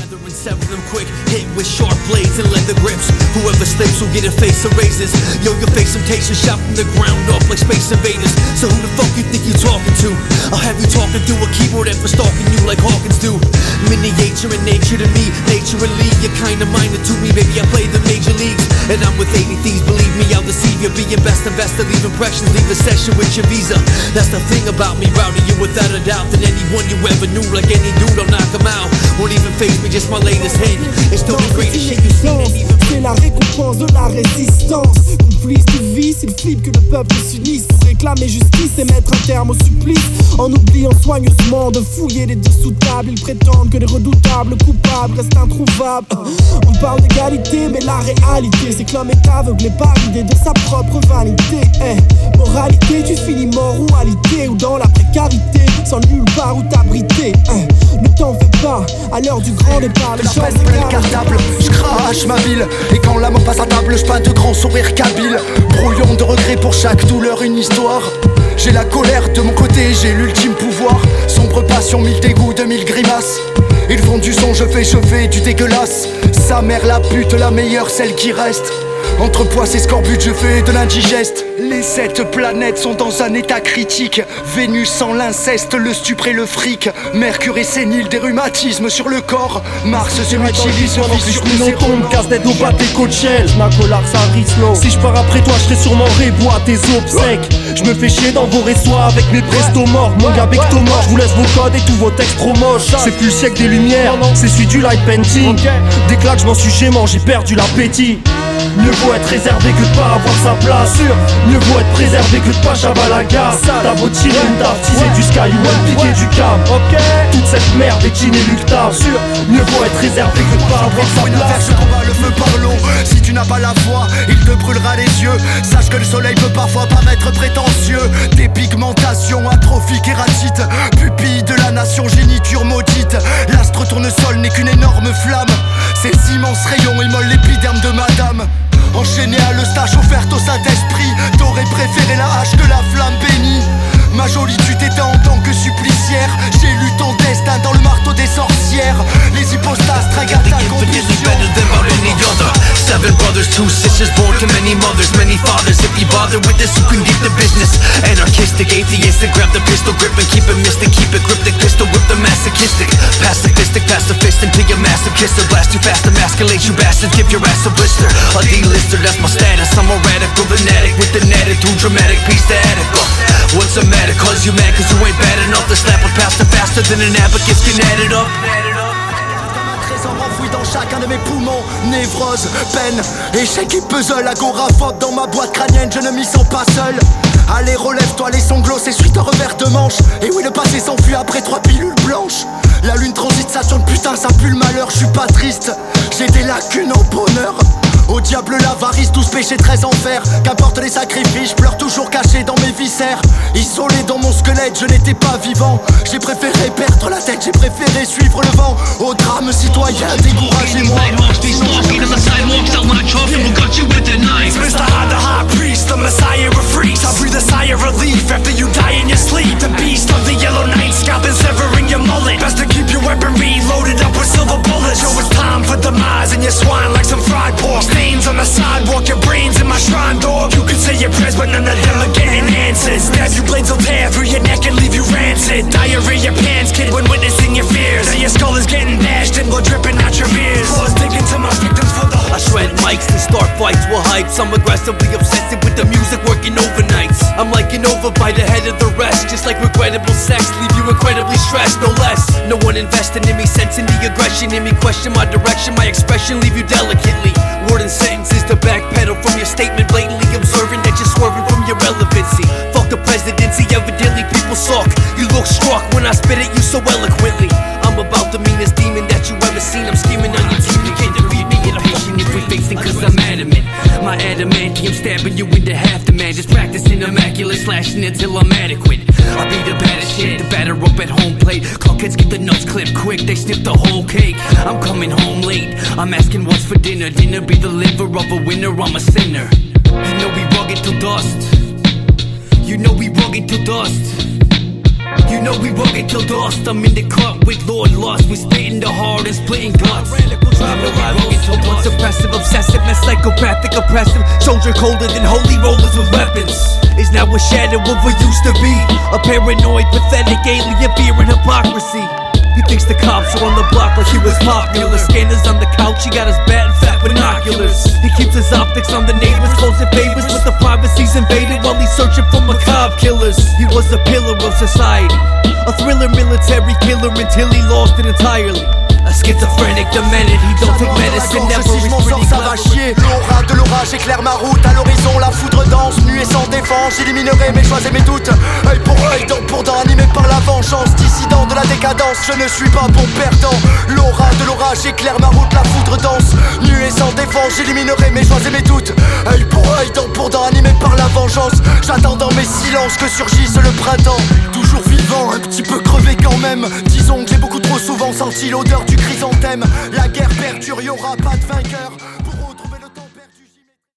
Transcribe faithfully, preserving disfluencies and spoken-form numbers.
together and sever them quick. Hit with sharp blades and leather grips. Whoever slips will get a face erasers. Yo, your face temptation shot from the ground up like Space Invaders. So who the fuck you think you talking to? I'll have you talking through a keyboard and for stalking you like Hawkins do. Miniature in nature to me, naturally you're kinda minor to me. Baby, I play the major leagues, and I'm with eighty thieves. Believe me, I'll deceive you. Being best and best to leave impressions, leave a session with your visa. That's the thing about me, routing you without a doubt. Than anyone you ever knew, like any dude, I'll knock him out. Won't even face me, just my latest hit. It's still the greatest shit you've seen. C'est la récompense de la résistance. Complice de vie, c'est le flip que le peuple s'unisse pour réclamer justice et mettre un terme au supplice. En oubliant soigneusement de fouiller les dessous de table. Ils prétendent que les redoutables coupables restent introuvables. On parle d'égalité, mais la réalité c'est que l'homme est aveuglé par l'idée de sa propre vanité. Eh, moralité, tu finis mort ou alité ou dans la précarité, sans nulle part où t'abriter. Eh, ne t'en fais pas, à l'heure du grand départ, les choses s'égalent. Cartable, je crache ma ville. Et quand l'amour passe à table, je peins de grands sourires kabyles. Brouillon de regrets pour chaque douleur, une histoire. J'ai la colère de mon côté, j'ai l'ultime pouvoir. Sombre passion, mille dégoûts, de mille grimaces. Ils font du son, je fais, je fais du dégueulasse. Sa mère la pute, la meilleure, celle qui reste. Entre poisse et scorbut, je fais de l'indigeste. Les sept planètes sont dans un état critique. Vénus sans l'inceste, le stupre et le fric. Mercure est sénile, des rhumatismes sur le corps. Mars se mutilise, se vit sur les tombe, casse-tête au bas des Coachelles. J'm'accolare, ça rislo. Si je pars après toi, je serai sûrement rébois à tes obsèques. Je me fais chier dans vos résois avec mes presto morts. Mon gars becto mort, je vous laisse vos codes et tous vos textes trop moches. C'est plus le siècle des lumières, c'est celui du light painting. Dès que là que je m'en suis gémant, j'ai perdu l'appétit. Mieux vaut être réservé que de pas avoir sa place. Sûr. Mieux vaut être préservé que de pas Chavalaga. T'as beau tirer une tarte, teaser du sky ou un piquer du câble. Okay. Toute cette merde est inéluctable. Sûr. Mieux vaut être réservé que de pas avoir sa place. Je combats le feu par l'eau. Si tu n'as pas la foi, il te brûlera les yeux. Sache que le soleil peut parfois paraître prétentieux. Dépigmentation, atrophique, ératite. Pupille de la nation, géniture maudite. L'astre tournesol n'est qu'une énorme flamme. Ces immenses rayons immolent l'épiderme de madame. Enchaîné à l'eustache offerte au Saint-Esprit. T'aurais préféré la hache que la flamme bénie. Ma jolie, tu t'étais en tant que supplicière. J'ai lu ton destin dans le marteau des sorcières. Les hypostases trahirent ta condition. Seven brothers, two sisters, born to many mothers, many fathers. If you bother with this, you can get the business. Anarchistic, atheistic, grab the pistol grip and keep it mystic. Keep it cryptic, pistol whip the masochistic. Pacifistic, pacifist until you're massive kisser. Blast you fast, emasculate you bastards, give your ass a blister. A D-lister, that's my status. I'm a radical fanatic with an attitude, dramatic, piece to attic. Uh, what's the matter? Cause you mad cause you ain't bad enough to slap a pastor faster than an abacus can add it up. Enfoui dans chacun de mes poumons, névrose, peine, échec et puzzle, agoraphobe dans ma boîte crânienne, je ne m'y sens pas seul. Allez relève-toi les sanglots, c'est suite un revers de manche. Et oui le passé s'enfuit après trois pilules blanches. La lune transite, ça sonne putain, ça pue le malheur, je suis pas triste. J'ai des lacunes en bonheur. Au diable l'avarice, douze péchés, treize enfers. Qu'importe les sacrifices, je pleure toujours caché dans mes viscères. Isolé dans mon squelette, je n'étais pas vivant. J'ai préféré perdre la tête, j'ai préféré suivre le vent. Au drame citoyen, découragez-moi. Mister High, the high priest, the messiah of freaks. I breathe a sigh of relief after you die in your sleep. The beast of the yellow night, scalping, severing your mullet. Best to keep your weaponry loaded up with silver bullets. Yo, it's time for demise and you swine like some fried pork. Stains on the sidewalk, your brains in my shrine door. You can say your prayers, but none of them are getting answered. Stab you, blades will tear through your neck and leave you rancid. Diarrhea pants, kid, when witnessing your fears. Now your skull is getting dashed and blood dripping out your ears. Claws digging to my victims for the I shred mics and start fights with hypes. I'm aggressively obsessive with the music, working overnights. I'm liking over by the head of the rest. Just like regrettable sex, leave you incredibly stressed, no less. No one investing in me, sensing the aggression in me. Question my direction, my expression, leave you delicately. Word and sentences to backpedal from your statement. Blatantly observing that you're swerving from your relevancy. Fuck the presidency, evidently people suck. You look struck when I spit at you so eloquently. I'm about the meanest demon that you ever seen. I'm scheming on your team, you can't defeat me. And I'm pushing if we facing cause I'm adamant. My adamantium stabbing you into half the man. Just practicing immaculate slashing until I'm adequate. I be the baddest shit, the batter up at home plate. Clockheads get the nuts clipped quick, they snip the whole cake. I'm coming home late, I'm asking what's for dinner. Dinner be the liver of a winner, I'm a sinner. You know we rugged till dust. You know we rugged till dust. You know we rugged till dust. I'm in the cut with Lord Lust. We spitting the hard and splitting guts. Rugged till once oppressive, obsessive, and psychopathic, oppressive. Soldier colder than holy rollers with weapons. Is now a shadow of what used to be. A paranoid, pathetic alien fear and hypocrisy. He thinks the cops are on the block like he was popular. Scanners on the couch, he got his bat and fat binoculars. He keeps his optics on the neighbors, closing favors, but the privacy's invaded while he's searching for macabre killers. He was a pillar of society, a thriller military killer until he lost it entirely. A schizophrenic, demented, he don't take medicine, never si je m'en sors, ça va chier. L'aura de l'orage éclaire ma route. À l'horizon, la foudre danse, nue et sans défense. J'éliminerai mes choix et mes doutes. Œil pour œil, dent pour dent, animé par la vengeance. Dissident de la décadence, je ne suis pas bon perdant. L'aura de l'orage éclaire ma route, la foudre danse, nue et sans défense. J'éliminerai mes choix et mes doutes. Œil pour œil, dent pour dent, animé par la vengeance. J'attends dans mes silences que surgisse le printemps. Toujours vivant, un petit peu crevé quand même. Disons que j'ai beaucoup trop souvent senti l'odeur du chrysanthème. La guerre perdure, y'aura pas de vainqueur.